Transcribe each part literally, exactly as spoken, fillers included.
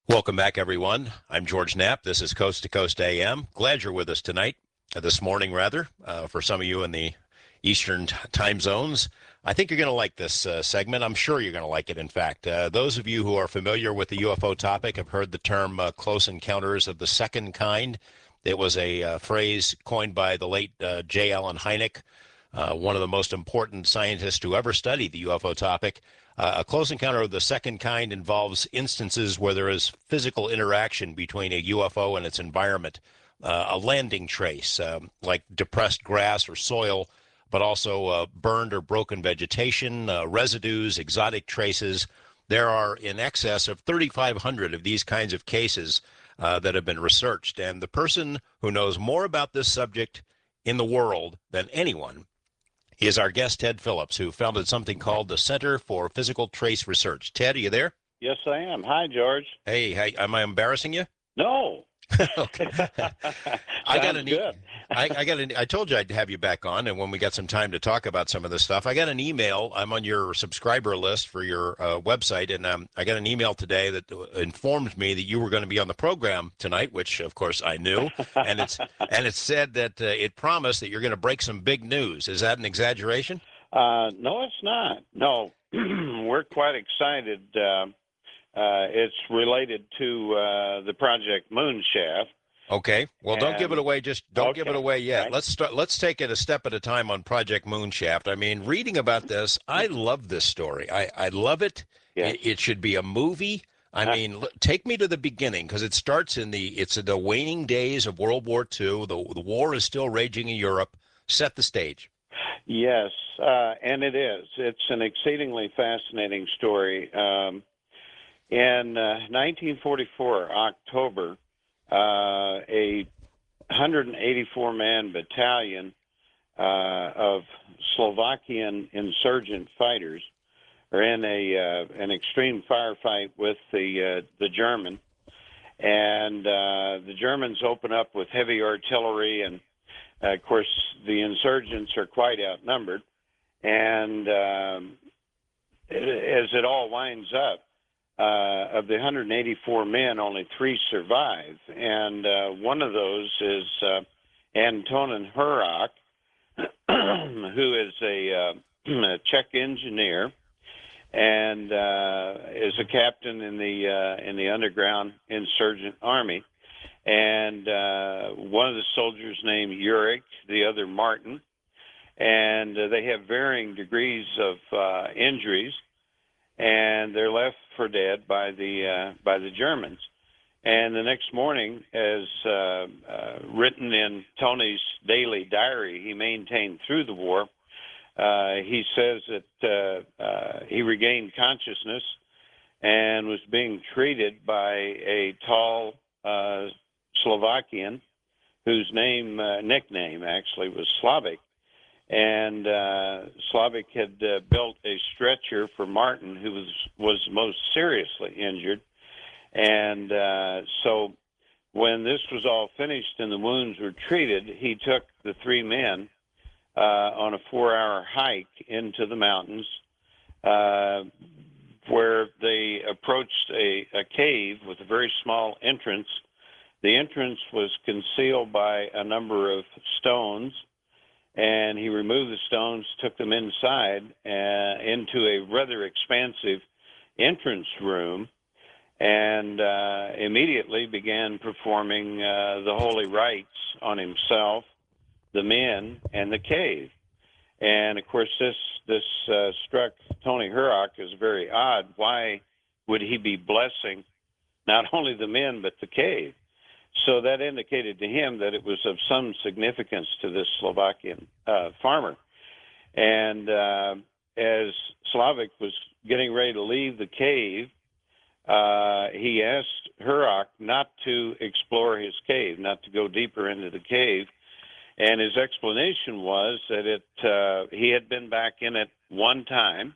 Welcome back, everyone. I'm George Knapp. This is Coast to Coast A M. Glad you're with us tonight, uh, this morning, rather, uh, for some of you in the Eastern t- time zones. I think you're going to like this uh, segment. I'm sure you're going to like it, in fact. Uh, those of you who are familiar with the U F O topic have heard the term uh, close encounters of the second kind. It was a uh, phrase coined by the late uh, J. Allen Hynek, uh, one of the most important scientists to ever study the U F O topic. Uh, a close encounter of the second kind involves instances where there is physical interaction between a U F O and its environment, uh, a landing trace, um, like depressed grass or soil, but also uh, burned or broken vegetation, uh, residues, exotic traces. There are in excess of thirty-five hundred of these kinds of cases uh, that have been researched. And the person who knows more about this subject in the world than anyone is our guest, Ted Phillips, who founded something called the Center for Physical Trace Research. Ted, are you there? Yes, I am. Hi, George. Hey, hey, am I embarrassing you? No. Okay. I got Sounds an e- good. I, I got an I told you I'd have you back on, and when we got some time to talk about some of this stuff, I got an email. I'm on your subscriber list for your uh, website, and um, I got an email today that informed me that you were going to be on the program tonight, which of course I knew, and it's and it said that uh, it promised that you're going to break some big news. Is that an exaggeration? Uh, no, it's not. No, we're quite excited. Uh, uh, it's related to uh, the Project Moonshaft. Okay. Well, don't give it And away. Just don't give it okay, away yet. right? Let's start. Let's take it a step at a time on Project Moonshaft. I mean, reading about this, I love this story. I, I love it. Yes. it. It should be a movie. I mean, l- take me to the beginning because it starts in the it's in the waning days of World War Two. The the war is still raging in Europe. Set the stage. Yes, uh, and it is. It's an exceedingly fascinating story. Um, in uh, nineteen forty-four, October, uh, a one hundred eighty-four man battalion uh, of Slovakian insurgent fighters are in a uh, an extreme firefight with the uh, the German, and uh, the Germans open up with heavy artillery, and uh, of course the insurgents are quite outnumbered, and um, as it all winds up. Uh, of the one hundred eighty-four men, only three survive, and uh, one of those is uh, Antonin Hurak, who is a, uh, a Czech engineer and uh, is a captain in the uh, in the underground insurgent army. And uh, one of the soldiers named Urich, the other Martin, and uh, they have varying degrees of uh, injuries, and they're left for dead by the uh, by the Germans. And the next morning, as uh, uh, written in Tony's daily diary he maintained through the war, uh, he says that uh, uh, he regained consciousness and was being treated by a tall uh, Slovakian whose name, uh, nickname actually, was Slavic. And uh, Slavic had uh, built a stretcher for Martin, who was, was most seriously injured. And uh, so when this was all finished and the wounds were treated, he took the three men uh, on a four-hour hike into the mountains uh, where they approached a, a cave with a very small entrance. The entrance was concealed by a number of stones, and he removed the stones, took them inside uh, into a rather expansive entrance room, and uh, immediately began performing uh, the holy rites on himself, the men, and the cave. And of course, this this uh, struck Tony Hurak as very odd. Why would he be blessing not only the men but the cave? So that indicated to him that it was of some significance to this Slovakian uh, farmer. And uh, as Slavic was getting ready to leave the cave, uh, he asked Hurak not to explore his cave, not to go deeper into the cave. And his explanation was that it uh, he had been back in it one time,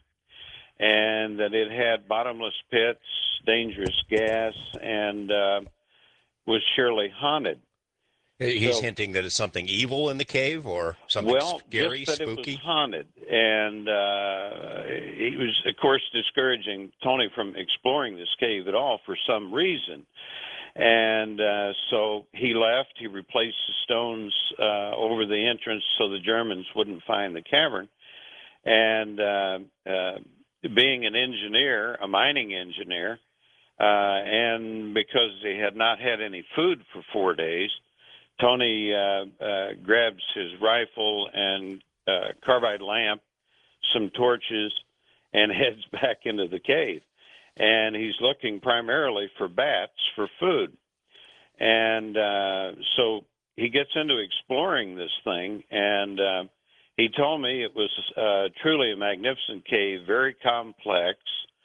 and that it had bottomless pits, dangerous gas, and uh, was surely haunted. He's So, hinting that it's something evil in the cave or something well, just scary, that it was spooky. haunted, and uh, he was, of course, discouraging Tony from exploring this cave at all for some reason. And uh, so he left. He replaced the stones uh, over the entrance so the Germans wouldn't find the cavern. And uh, uh, being an engineer, a mining engineer, uh, and because he had not had any food for four days, Tony uh, uh, grabs his rifle and uh, carbide lamp, some torches, and heads back into the cave. And he's looking primarily for bats for food. And uh, so he gets into exploring this thing, and uh, he told me it was uh, truly a magnificent cave, very complex.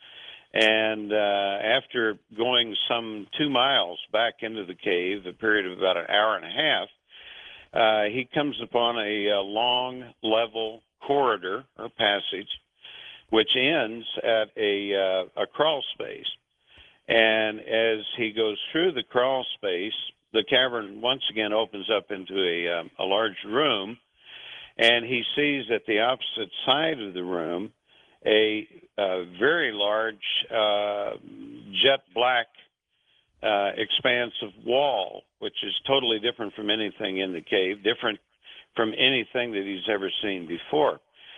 And uh, after going some two miles back into the cave, a period of about an hour and a half, uh, he comes upon a, a long, level corridor or passage, which ends at a, uh, a crawl space. And as he goes through the crawl space, the cavern once again opens up into a, um, a large room, and he sees at the opposite side of the room a, a very large uh, jet black uh, expansive wall, which is totally different from anything in the cave, different from anything that he's ever seen before.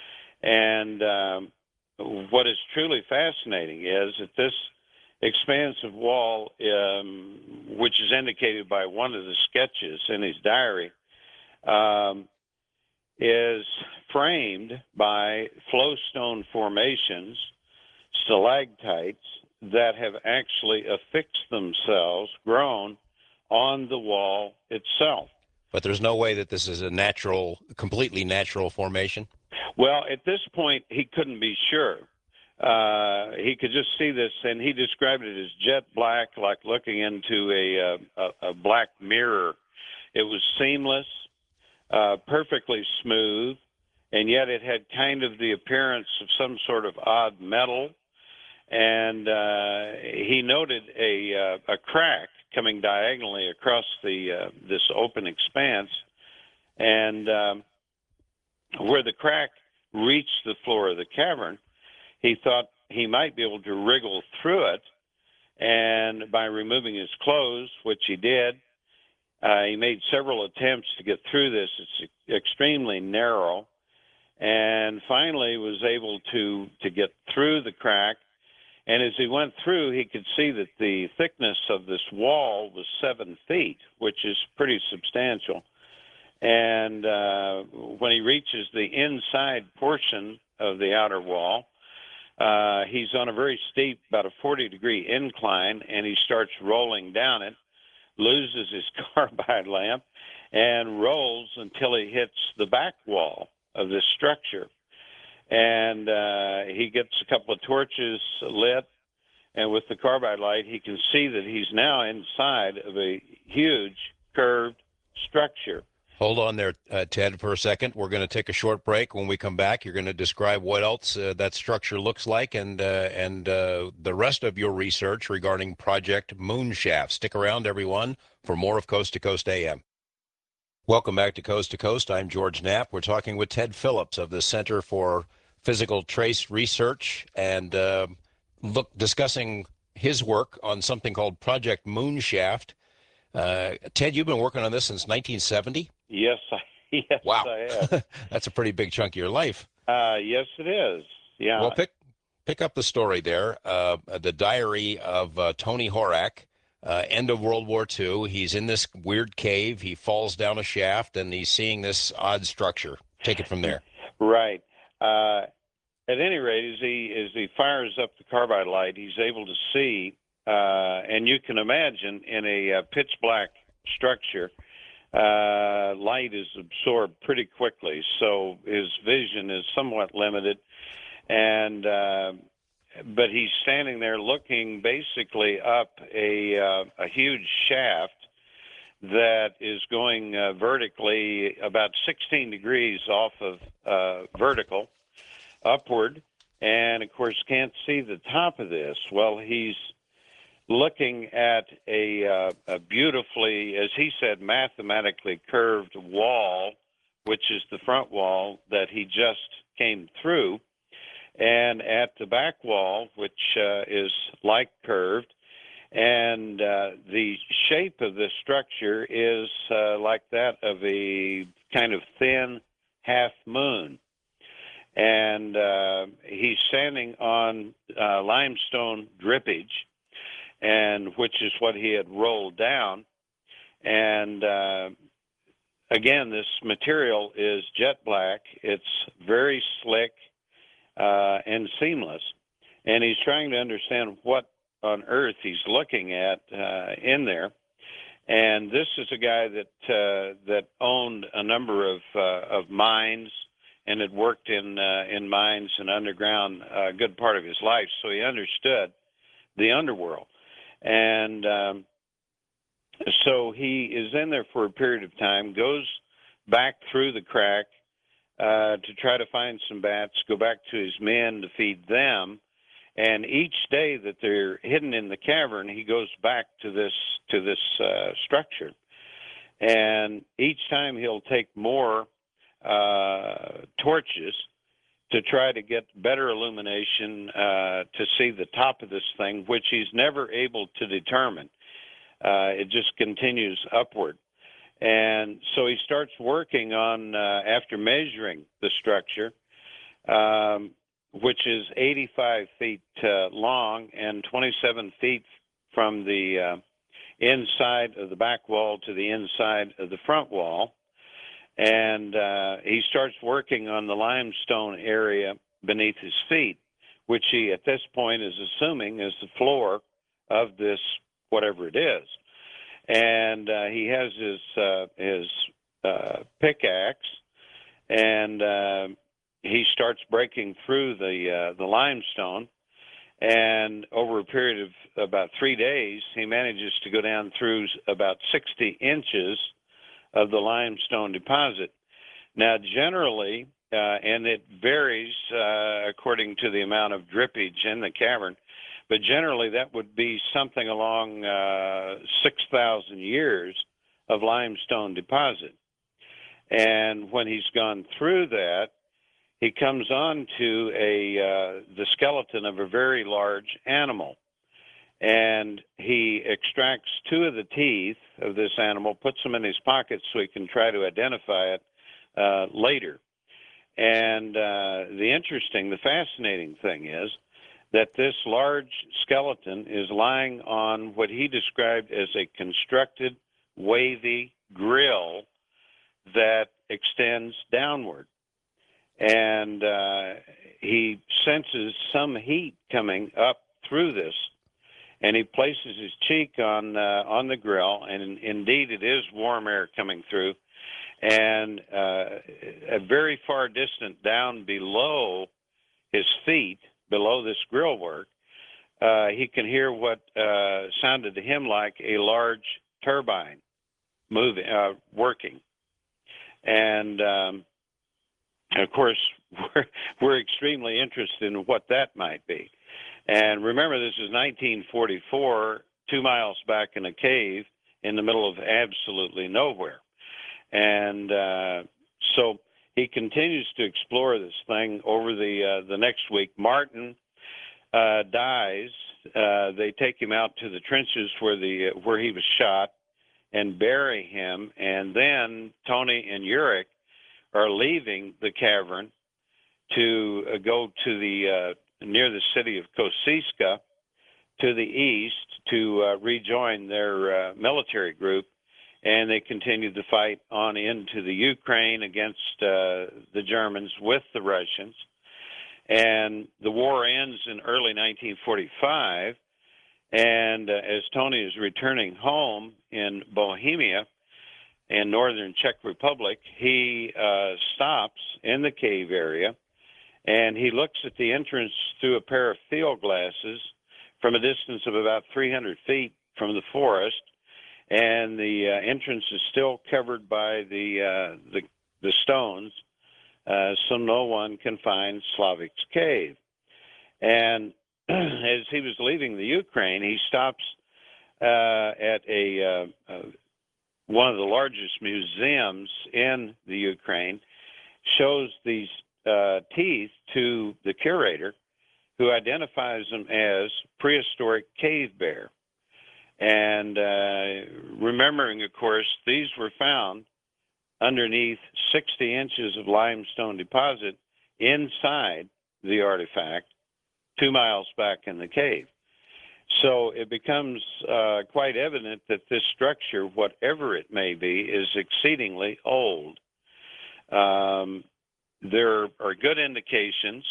And um, what is truly fascinating is that this expansive wall, um, which is indicated by one of the sketches in his diary, um, is framed by flowstone formations, stalactites that have actually affixed themselves, grown on the wall itself. But there's no way that this is a natural, completely natural formation. Well, at this point, he couldn't be sure. Uh, he could just see this, and he described it as jet black, like looking into a, uh, a, a black mirror. It was seamless, uh, perfectly smooth, and yet it had kind of the appearance of some sort of odd metal. And uh, he noted a, uh, a crack coming diagonally across the uh, this open expanse, and um, where the crack reached the floor of the cavern, he thought he might be able to wriggle through it, and by removing his clothes, which he did, uh, he made several attempts to get through this. It's extremely narrow, and finally was able to to get through the crack. And as he went through, he could see that the thickness of this wall was seven feet, which is pretty substantial. And uh, when he reaches the inside portion of the outer wall, uh, he's on a very steep, about a forty degree incline, and he starts rolling down it, loses his carbide lamp, and rolls until he hits the back wall of this structure. And uh, he gets a couple of torches lit, and with the carbide light, he can see that he's now inside of a huge curved structure. Hold on there, uh, Ted, for a second. We're going to take a short break. When we come back, you're going to describe what else uh, that structure looks like and uh, and uh, the rest of your research regarding Project Moonshaft. Stick around, everyone, for more of Coast to Coast A M. Welcome back to Coast to Coast. I'm George Knapp. We're talking with Ted Phillips of the Center for Physical Trace Research and uh, look discussing his work on something called Project Moonshaft. Uh, Ted, you've been working on this since nineteen seventy? Yes, I, yes, Wow. I have. That's a pretty big chunk of your life. Uh, yes, it is. Yeah. Well, pick pick up the story there. Uh, the diary of uh, Tony Horak, uh, end of World War Two. He's in this weird cave. He falls down a shaft, and he's seeing this odd structure. Take it from there. Right. Uh, at any rate, as he as he fires up the carbide light, he's able to see, uh, and you can imagine in a uh, pitch black structure, uh, light is absorbed pretty quickly, so his vision is somewhat limited. And uh, but he's standing there looking basically up a uh, a huge shaft that is going uh, vertically about sixteen degrees off of uh, vertical upward, and of course can't see the top of this. Well, he's looking at a, uh, a beautifully, as he said, mathematically curved wall, which is the front wall that he just came through. And at the back wall, which uh, is like curved, and uh, the shape of this structure is uh, like that of a kind of thin half moon. And uh, he's standing on uh, limestone drippage, and which is what he had rolled down. And uh, again, this material is jet black. It's very slick uh, and seamless. And he's trying to understand what on earth he's looking at uh, in there. And this is a guy that uh, that owned a number of uh, of mines and had worked in uh, in mines and underground a good part of his life, so he understood the underworld. And um, so he is in there for a period of time, goes back through the crack uh, to try to find some bats, go back to his men to feed them. And each day that they're hidden in the cavern, he goes back to this to this uh, structure. And each time he'll take more uh, torches to try to get better illumination uh, to see the top of this thing, which he's never able to determine. Uh, it just continues upward. And so he starts working on, uh, after measuring the structure, um, which is eighty-five feet uh, long and twenty-seven feet from the uh, inside of the back wall to the inside of the front wall. And uh, he starts working on the limestone area beneath his feet, which he at this point is assuming is the floor of this, whatever it is. And uh, he has his, uh, his uh, pickaxe, and uh, he starts breaking through the uh, the limestone, and over a period of about three days, he manages to go down through about sixty inches of the limestone deposit. Now, generally, uh, and it varies uh, according to the amount of drippage in the cavern, but generally that would be something along uh, six thousand years of limestone deposit. And when he's gone through that, he comes on to a uh, the skeleton of a very large animal, and he extracts two of the teeth of this animal, puts them in his pocket so he can try to identify it uh, later. And uh, the interesting, the fascinating thing is that this large skeleton is lying on what he described as a constructed wavy grill that extends downward. And uh, he senses some heat coming up through this, and he places his cheek on uh, on the grill, and in, indeed it is warm air coming through. And uh, a very far distant down below his feet, below this grill work, uh, he can hear what uh, sounded to him like a large turbine moving, uh, working. And um, of course, we're, we're extremely interested in what that might be. And remember, this is nineteen forty-four, two miles back in a cave in the middle of absolutely nowhere. And uh, so he continues to explore this thing over the uh, the next week. Martin uh, dies. Uh, they take him out to the trenches where the uh, where he was shot and bury him. And then Tony and Urich are leaving the cavern to uh, go to the uh, near the city of Kosciuszko to the east to uh, rejoin their uh, military group, and they continued the fight on into the Ukraine against uh, the Germans with the Russians. And the war ends in early nineteen forty-five, and uh, as Tony is returning home in Bohemia, in northern Czech Republic, he uh, stops in the cave area, and he looks at the entrance through a pair of field glasses from a distance of about three hundred feet from the forest, and the uh, entrance is still covered by the uh, the, the stones, uh, so no one can find Slavik's cave. And as he was leaving the Ukraine, he stops uh, at a uh, uh, one of the largest museums in the Ukraine, shows these uh, teeth to the curator, who identifies them as prehistoric cave bear. And uh, remembering, of course, these were found underneath sixty inches of limestone deposit inside the artifact, two miles back in the cave. So it becomes uh, quite evident that this structure, whatever it may be, is exceedingly old. Um, there are good indications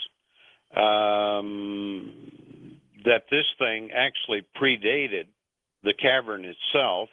um, that this thing actually predated the cavern itself,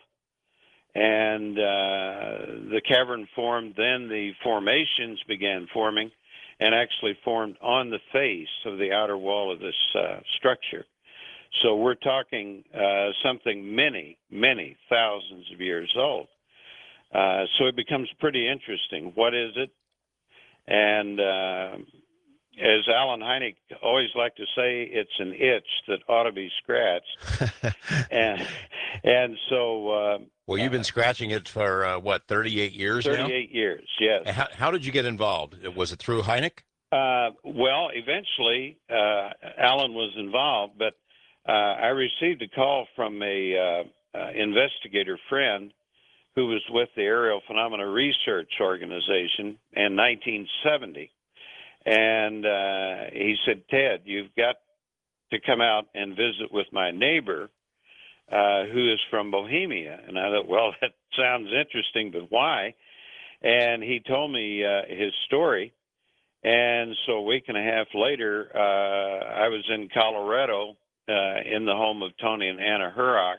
and uh, the cavern formed, then the formations began forming and actually formed on the face of the outer wall of this uh, structure. So we're talking uh, something many, many thousands of years old. Uh, so it becomes pretty interesting. What is it? And uh, as Alan Hynek always liked to say, it's an itch that ought to be scratched. and and so... Uh, well, you've been scratching it for, uh, what, thirty-eight years now? thirty-eight years, yes. How, how did you get involved? Was it through Hynek? Uh, well, eventually, uh, Alan was involved, but uh, I received a call from a uh, uh, investigator friend who was with the Aerial Phenomena Research Organization in nineteen seventy. And uh, he said, Ted, you've got to come out and visit with my neighbor, uh, who is from Bohemia. And I thought, well, that sounds interesting, but why? And he told me uh, his story. And so a week and a half later, uh, I was in Colorado uh, in the home of Tony and Anna Hurok.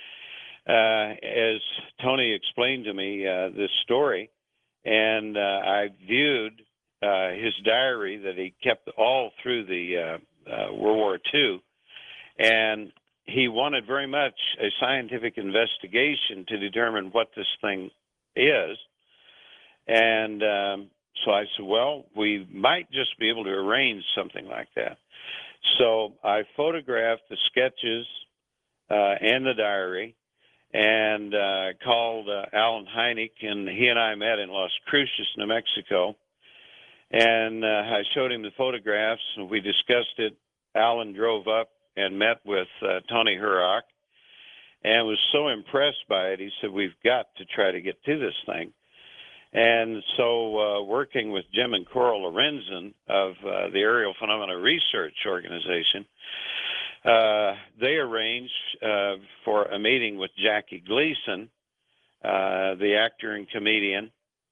Uh, as Tony explained to me uh, this story, and uh, I viewed uh, his diary that he kept all through the uh, uh, World War Two, and he wanted very much a scientific investigation to determine what this thing is. And um, so I said, well, we might just be able to arrange something like that. So I photographed the sketches uh, and the diary, and uh, called uh, Alan Hynek, and he and I met in Las Cruces, New Mexico. And uh, I showed him the photographs, and we discussed it. Alan drove up and met with uh, Tony Hurok, and was so impressed by it, he said, we've got to try to get to this thing. And so uh, working with Jim and Coral Lorenzen of uh, the Aerial Phenomena Research Organization, Uh, they arranged uh, for a meeting with Jackie Gleason, uh, the actor and comedian,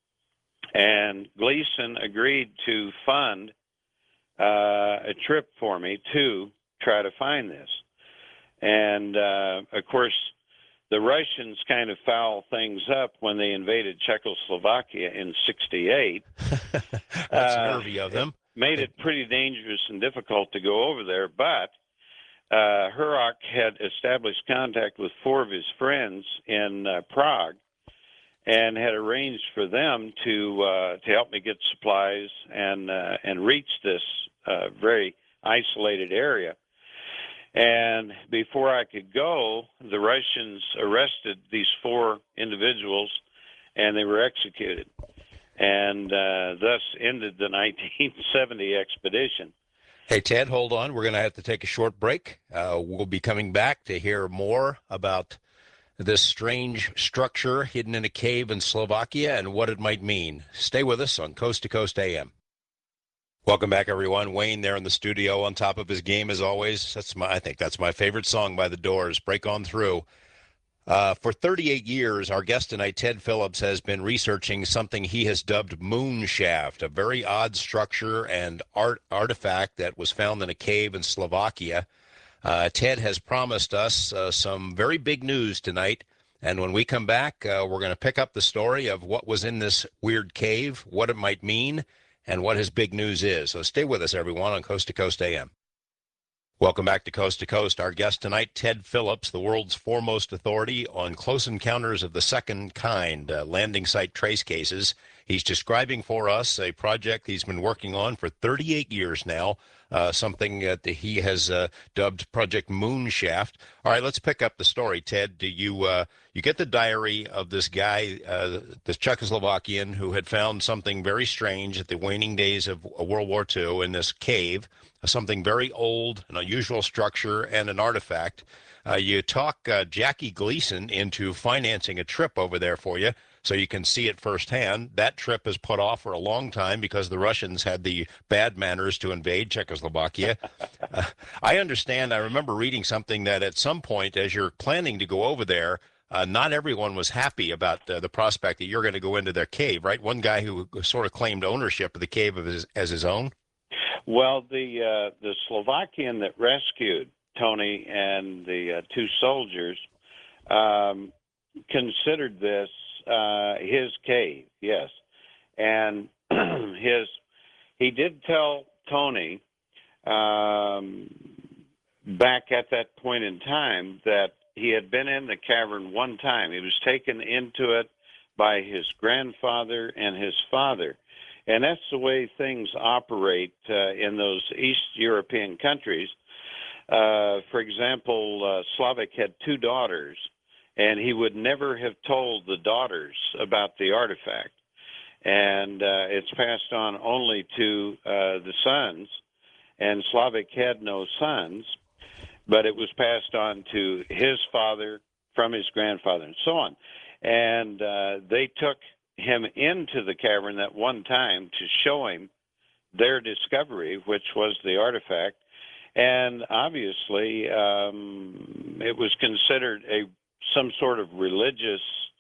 and Gleason agreed to fund uh, a trip for me to try to find this. And, uh, of course, the Russians kind of fouled things up when they invaded Czechoslovakia in sixty-eight. That's uh, nervy of them. It made it pretty dangerous and difficult to go over there, but Uh, Hurok had established contact with four of his friends in uh, Prague, and had arranged for them to uh, to help me get supplies and uh, and reach this uh, very isolated area. And before I could go, the Russians arrested these four individuals, and they were executed, and uh, thus ended the nineteen seventy expedition. Hey, Ted, hold on. We're going to have to take a short break. Uh, we'll be coming back to hear more about this strange structure hidden in a cave in Slovakia and what it might mean. Stay with us on Coast to Coast A M. Welcome back, everyone. Wayne there in the studio on top of his game, as always. That's my, I think that's my favorite song by The Doors, Break On Through. Uh, for thirty-eight years, our guest tonight, Ted Phillips, has been researching something he has dubbed Moonshaft, a very odd structure and art artifact that was found in a cave in Slovakia. Uh, Ted has promised us uh, some very big news tonight, and when we come back, uh, we're going to pick up the story of what was in this weird cave, what it might mean, and what his big news is. So stay with us, everyone, on Coast to Coast A M. Welcome back to Coast to Coast. Our guest tonight, Ted Phillips, the world's foremost authority on close encounters of the second kind, uh, landing site trace cases. He's describing for us a project he's been working on for thirty-eight years now, uh, something that he has uh, dubbed Project Moonshaft. All right, let's pick up the story, Ted. Do you uh, you get the diary of this guy, uh, this Czechoslovakian, who had found something very strange at the waning days of World War Two in this cave, something very old, an unusual structure, and an artifact. Uh, you talk uh, Jackie Gleason into financing a trip over there for you so you can see it firsthand. That trip is put off for a long time because the Russians had the bad manners to invade Czechoslovakia. uh, I understand, I remember reading something that at some point as you're planning to go over there, uh, not everyone was happy about uh, the prospect that you're going to go into their cave, right? One guy who sort of claimed ownership of the cave of his, as his own. Well, the uh, the Slovakian that rescued Tony and the uh, two soldiers um, considered this uh, his cave, yes, and his he did tell Tony um, back at that point in time that he had been in the cavern one time. He was taken into it by his grandfather and his father. And that's the way things operate uh, in those East European countries. Uh, for example, uh, Slavik had two daughters, and he would never have told the daughters about the artifact. And uh, it's passed on only to uh, the sons, and Slavik had no sons, but it was passed on to his father from his grandfather and so on. And uh, they took him into the cavern that one time to show him their discovery, which was the artifact. And obviously, um, it was considered a some sort of religious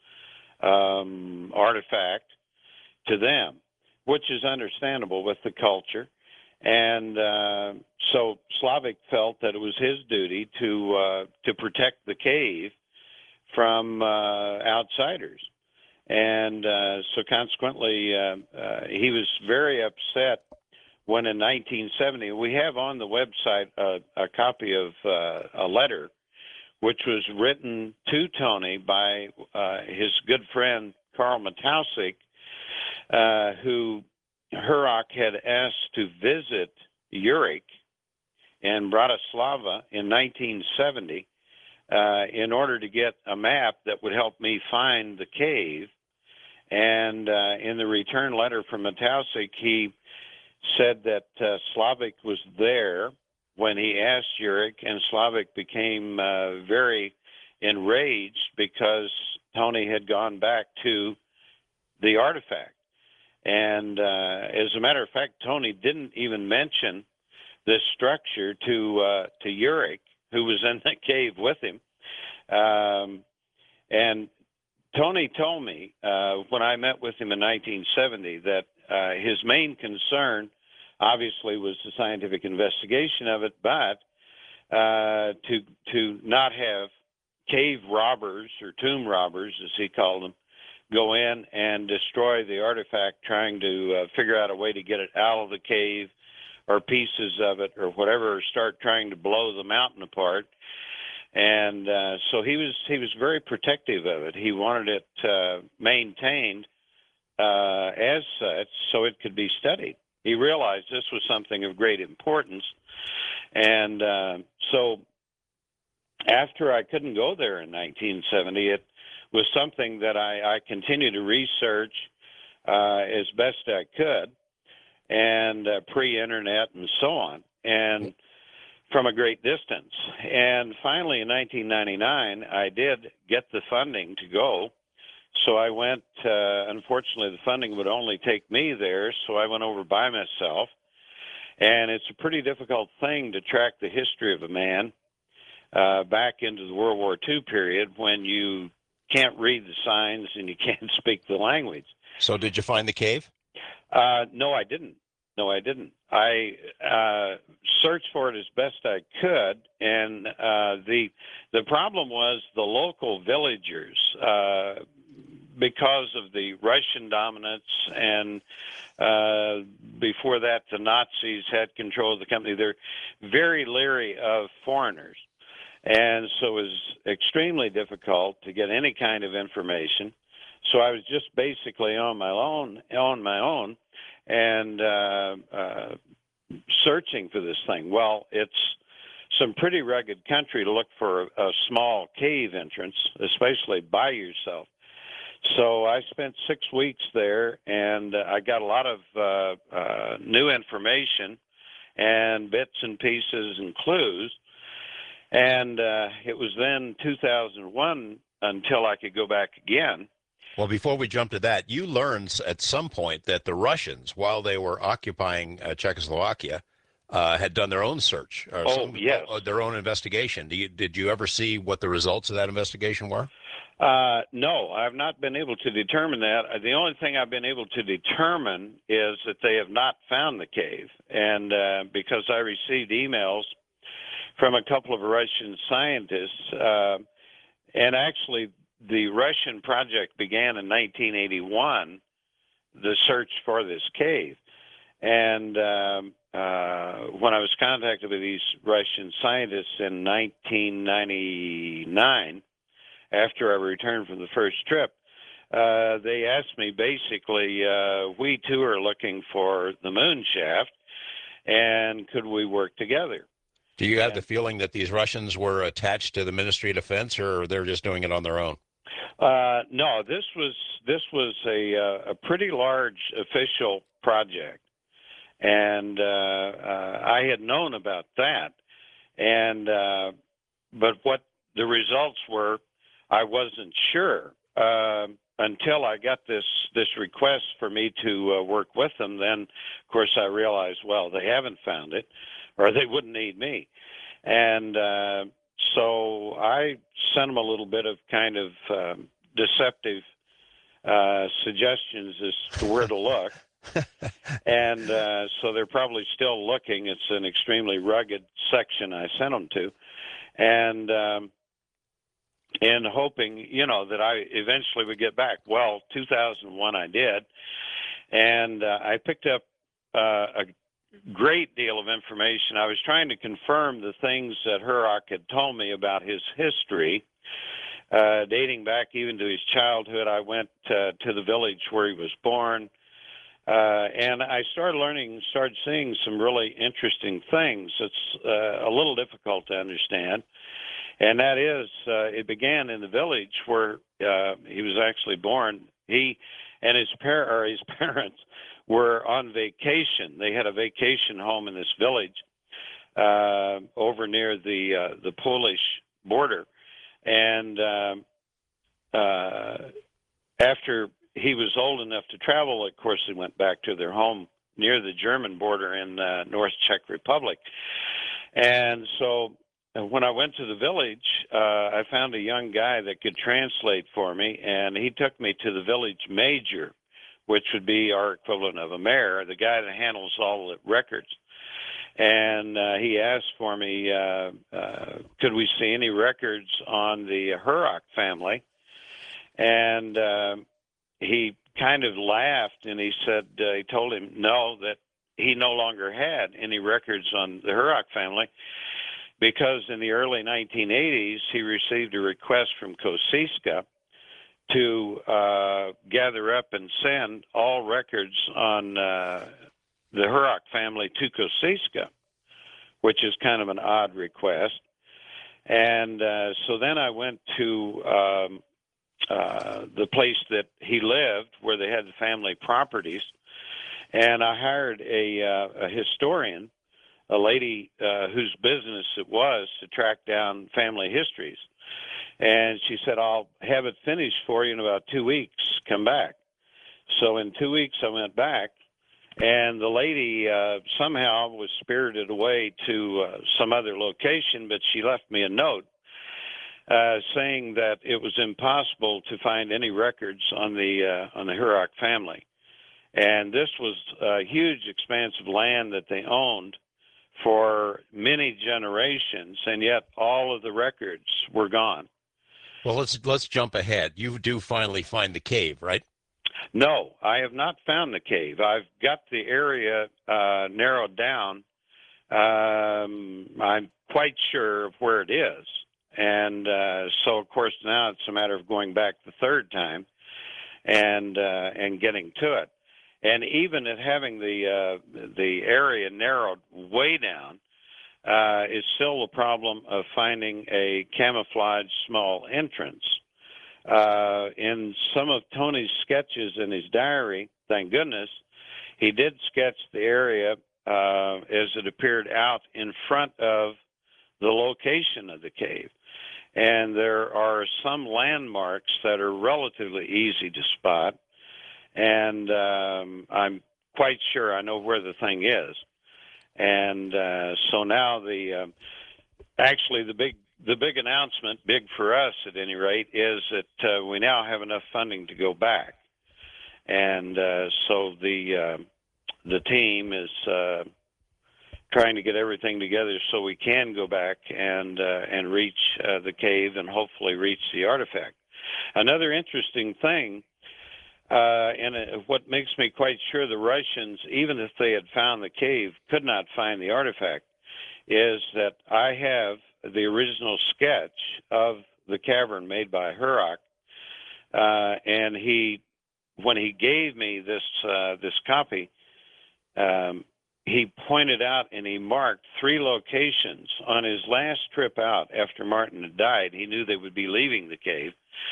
um, artifact to them, which is understandable with the culture. And uh, so Slavik felt that it was his duty to uh, to protect the cave from uh, outsiders. And uh, so consequently, uh, uh, he was very upset when in nineteen seventy, we have on the website uh, a copy of uh, a letter which was written to Tony by uh, his good friend Karl Matausik, uh, who Hurok had asked to visit Urich in Bratislava in nineteen seventy uh, in order to get a map that would help me find the cave. And uh, in the return letter from Matausik, he said that uh, Slavik was there when he asked Urich, and Slavik became uh, very enraged because Tony had gone back to the artifact. And uh, as a matter of fact, Tony didn't even mention this structure to uh, to Urich, who was in the cave with him. Um, and Tony told me uh, when I met with him in nineteen seventy that uh, his main concern, obviously, was the scientific investigation of it, but uh, to to not have cave robbers or tomb robbers, as he called them, go in and destroy the artifact, trying to uh, figure out a way to get it out of the cave or pieces of it or whatever, or start trying to blow the mountain apart. And uh, so he was he was very protective of it. He wanted it uh, maintained uh, as such so it could be studied. He realized this was something of great importance. And uh, so after I couldn't go there in nineteen seventy, it was something that I, I continued to research uh, as best I could, and uh, pre-internet and so on. And from a great distance. And finally, in nineteen ninety-nine, I did get the funding to go. So I went, uh, unfortunately, the funding would only take me there, so I went over by myself. And it's a pretty difficult thing to track the history of a man uh, back into the World War Two period when you can't read the signs and you can't speak the language. So did you find the cave? Uh, no, I didn't. No, I didn't. I uh, searched for it as best I could, and uh, the the problem was the local villagers, uh, because of the Russian dominance, and uh, before that the Nazis had control of the company. They're very leery of foreigners, and so it was extremely difficult to get any kind of information. So I was just basically on my own, on my own, and uh, uh, searching for this thing. Well, it's some pretty rugged country to look for a, a small cave entrance, especially by yourself. So I spent six weeks there, and uh, I got a lot of uh, uh, new information and bits and pieces and clues. And uh, it was then two thousand one until I could go back again. Well, before we jump to that, you learned at some point that the Russians, while they were occupying uh, Czechoslovakia, uh, had done their own search, or Oh, some, yes. uh, their own investigation. Do you, did you ever see what the results of that investigation were? Uh, no, I've not been able to determine that. The only thing I've been able to determine is that they have not found the cave. And uh, because I received emails from a couple of Russian scientists, uh, and actually the Russian project began in nineteen eighty-one, the search for this cave. And um, uh, when I was contacted by these Russian scientists in nineteen ninety-nine, after I returned from the first trip, uh, they asked me basically, uh, we too are looking for the moon shaft, and could we work together? Do you have And, the feeling that these Russians were attached to the Ministry of Defense, or they're just doing it on their own? uh, no, this was this was a uh, a pretty large official project, and uh, uh, I had known about that, and uh, but what the results were, I wasn't sure uh, until I got this this request for me to uh, work with them. Then, of course, I realized, well, they haven't found it, or they wouldn't need me. And uh, so I sent them a little bit of kind of um, deceptive uh, suggestions as to where to look. And uh, so they're probably still looking. It's an extremely rugged section I sent them to. And um, and hoping, you know, that I eventually would get back. Well, two thousand one I did, and uh, I picked up uh, a great deal of information. I was trying to confirm the things that Hurok had told me about his history, uh, dating back even to his childhood. I went uh, to the village where he was born, uh, and I started learning, started seeing some really interesting things. It's uh, a little difficult to understand. And that is, uh, it began in the village where uh, he was actually born. He and his, par- or his parents were on vacation. They had a vacation home in this village uh, over near the uh, the Polish border. And uh, uh, after he was old enough to travel, of course, they went back to their home near the German border in uh, North Czech Republic. And so when I went to the village, uh, I found a young guy that could translate for me, and he took me to the village major, which would be our equivalent of a mayor, the guy that handles all the records. And uh, he asked for me, uh, uh, could we see any records on the Hurok family? And uh, he kind of laughed, and he said, uh, he told him no, that he no longer had any records on the Hurok family, because in the early nineteen eighties, he received a request from Kosciuszko to uh, gather up and send all records on uh, the Hurok family to Kosciuszko, which is kind of an odd request. And uh, so then I went to um, uh, the place that he lived, where they had the family properties, and I hired a, uh, a historian, a lady uh, whose business it was to track down family histories. And she said, I'll have it finished for you in about two weeks. Come back. So in two weeks, I went back, and the lady uh, somehow was spirited away to uh, some other location, but she left me a note uh, saying that it was impossible to find any records on the uh, on the Hurok family. And this was a huge expanse of land that they owned for many generations, and yet all of the records were gone. Well, let's let's jump ahead. You do finally find the cave, right? No, I have not found the cave. I've got the area uh, narrowed down. Um, I'm quite sure of where it is. And uh, so, of course, now it's a matter of going back the third time and uh, and getting to it. And even at having the uh, the area narrowed way down, uh, is still the problem of finding a camouflaged small entrance. Uh, in some of Tony's sketches in his diary, thank goodness, he did sketch the area uh, as it appeared out in front of the location of the cave. And there are some landmarks that are relatively easy to spot. And um, I'm quite sure I know where the thing is. And uh, so now the uh, actually the big the big announcement, big for us at any rate, is that uh, we now have enough funding to go back. And uh, so the uh, the team is uh, trying to get everything together so we can go back and uh, and reach uh, the cave and hopefully reach the artifact. Another interesting thing, uh, and uh, what makes me quite sure the Russians, even if they had found the cave, could not find the artifact, is that I have the original sketch of the cavern made by Hurok, uh, and he, when he gave me this uh, this copy, um, he pointed out and he marked three locations on his last trip out after Martin had died. He knew they would be leaving the cave.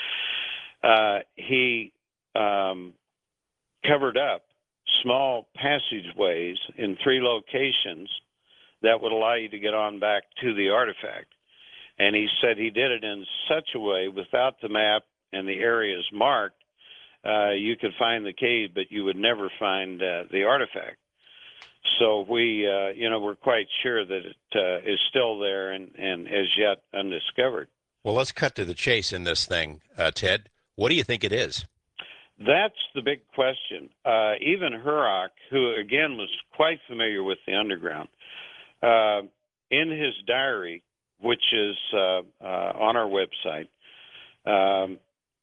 Uh, he um, covered up small passageways in three locations that would allow you to get on back to the artifact. And he said he did it in such a way, without the map and the areas marked, uh, you could find the cave, but you would never find uh, the artifact. So we, uh, you know, we're quite sure that it uh, is still there and, and as yet undiscovered. Well, let's cut to the chase in this thing, uh, Ted. What do you think it is? That's the big question. Uh, even Hurok, who again was quite familiar with the underground, uh, in his diary, which is uh, uh, on our website, um,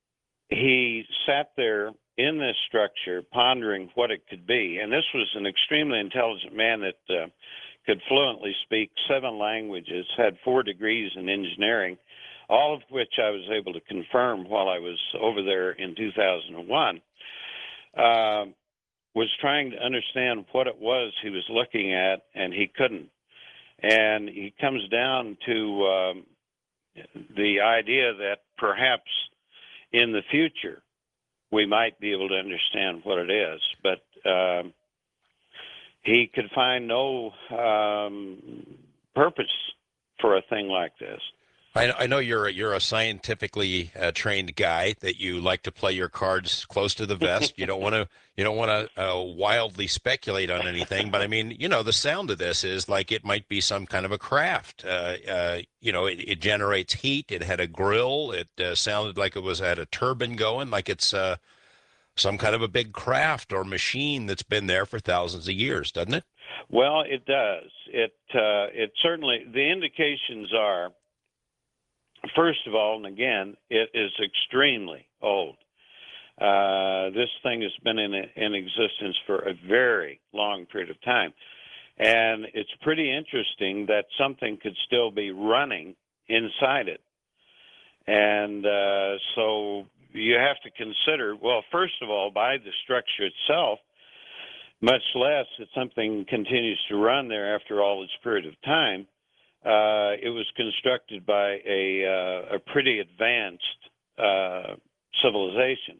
he sat there in this structure pondering what it could be. And this was an extremely intelligent man that uh, could fluently speak seven languages, had four degrees in engineering, all of which I was able to confirm while I was over there in two thousand one, uh, was trying to understand what it was he was looking at, and he couldn't. And he comes down to um, the idea that perhaps in the future we might be able to understand what it is. But um, he could find no um, purpose for a thing like this. I, I know you're a, you're a scientifically uh, trained guy, that you like to play your cards close to the vest. You don't want to you don't want to uh, wildly speculate on anything. But I mean, you know, the sound of this is like it might be some kind of a craft. Uh, uh, you know, it, it generates heat. It had a grill. It uh, sounded like it was had a turbine going, like it's uh, some kind of a big craft or machine that's been there for thousands of years, doesn't it? Well, it does. It uh, it certainly, the indications are, first of all, and again, it is extremely old. Uh, this thing has been in, in existence for a very long period of time. And it's pretty interesting that something could still be running inside it. And uh, so you have to consider, well, first of all, by the structure itself, much less that something continues to run there after all its period of time. Uh, it was constructed by a, uh, a pretty advanced uh, civilization.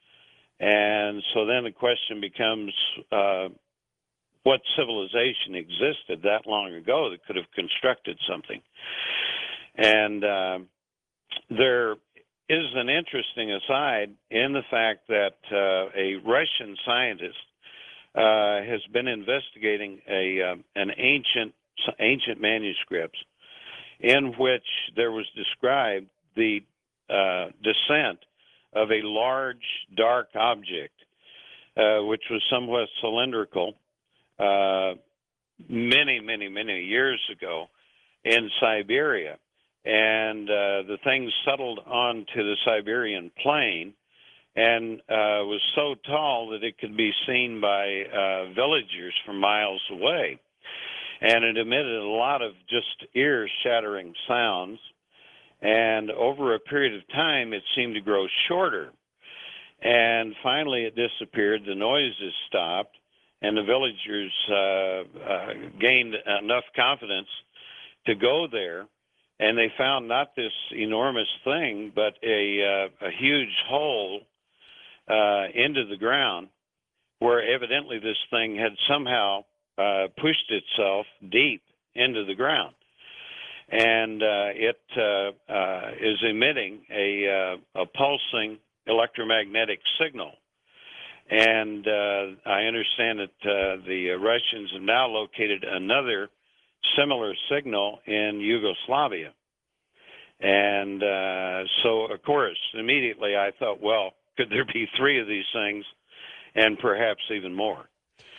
And so then the question becomes, uh, what civilization existed that long ago that could have constructed something? And uh, there is an interesting aside in the fact that uh, a Russian scientist uh, has been investigating a uh, an ancient ancient manuscripts in which there was described the uh, descent of a large dark object, uh, which was somewhat cylindrical, uh, many, many, many years ago in Siberia. And uh, the thing settled onto the Siberian plain and uh, was so tall that it could be seen by uh, villagers from miles away. And it emitted a lot of just ear-shattering sounds. And over a period of time, it seemed to grow shorter. And finally, it disappeared. The noises stopped, and the villagers uh, uh, gained enough confidence to go there. And they found not this enormous thing, but a, uh, a huge hole uh, into the ground where evidently this thing had somehow uh, pushed itself deep into the ground. And uh, it uh, uh, is emitting a, uh, a pulsing electromagnetic signal. And uh, I understand that uh, the Russians have now located another similar signal in Yugoslavia. And uh, so, of course, immediately I thought, well, could there be three of these things and perhaps even more?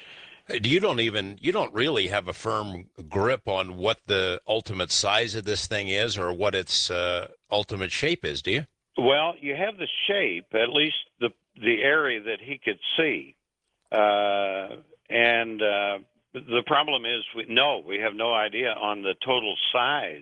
You don't even, you don't really have a firm grip on what the ultimate size of this thing is or what its uh, ultimate shape is, do you? Well, you have the shape, at least the the area that he could see. Uh, and uh, the problem is, we, no, we have no idea on the total size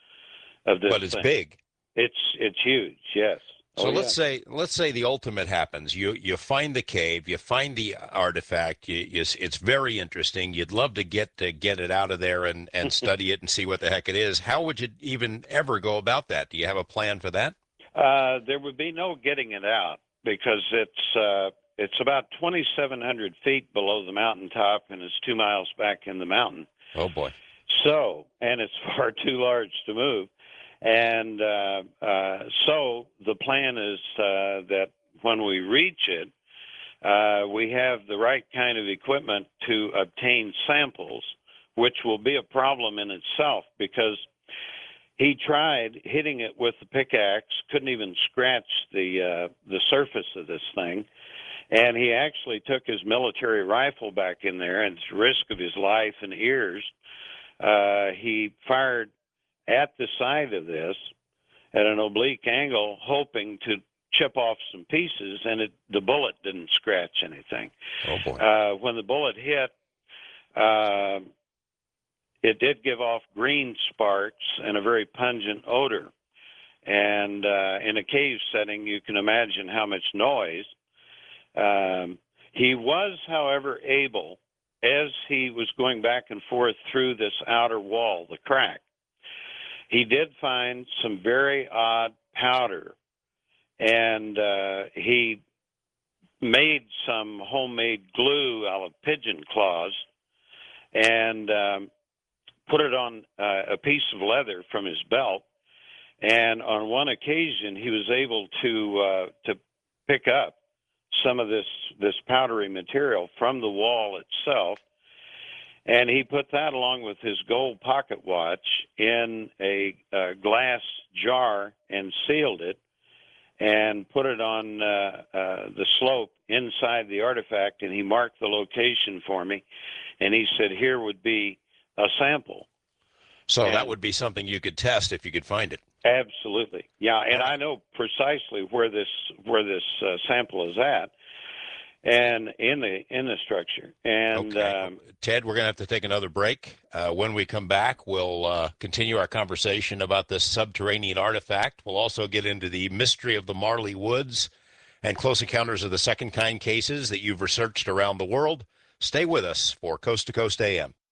of this But it's thing. big. It's it's huge, yes. So Oh, let's yeah. say let's say the ultimate happens. You you find the cave, you find the artifact. You, you, it's very interesting. You'd love to get to get it out of there and, and study it and see what the heck it is. How would you even ever go about that? Do you have a plan for that? Uh, there would be no getting it out because it's uh, it's about twenty-seven hundred feet below the mountaintop and it's two miles back in the mountain. Oh boy! So, and it's far too large to move. And uh, uh, so the plan is uh, that when we reach it, uh, we have the right kind of equipment to obtain samples, which will be a problem in itself because he tried hitting it with the pickaxe, couldn't even scratch the uh, the surface of this thing, and he actually took his military rifle back in there, and at the risk of his life and ears, uh, he fired at the side of this at an oblique angle, hoping to chip off some pieces, and it, the bullet didn't scratch anything. Oh boy! Uh, when the bullet hit, uh, it did give off green sparks and a very pungent odor. And uh, in a cave setting, you can imagine how much noise. Um, he was, however, able, as he was going back and forth through this outer wall, the crack, he did find some very odd powder, and uh, he made some homemade glue out of pigeon claws and um, put it on uh, a piece of leather from his belt. And on one occasion, he was able to uh, to pick up some of this this powdery material from the wall itself. And he put that along with his gold pocket watch in a, a glass jar and sealed it and put it on uh, uh, the slope inside the artifact. And he marked the location for me. And he said, here would be a sample. So and that would be something you could test if you could find it. Absolutely. Yeah. And I know precisely where this where this uh, sample is at. And in the in the structure. And okay. um, Ted, we're going to have to take another break. Uh, when we come back, we'll uh, continue our conversation about this subterranean artifact. We'll also get into the mystery of the Marley Woods and close encounters of the second kind cases that you've researched around the world. Stay with us for Coast to Coast A M.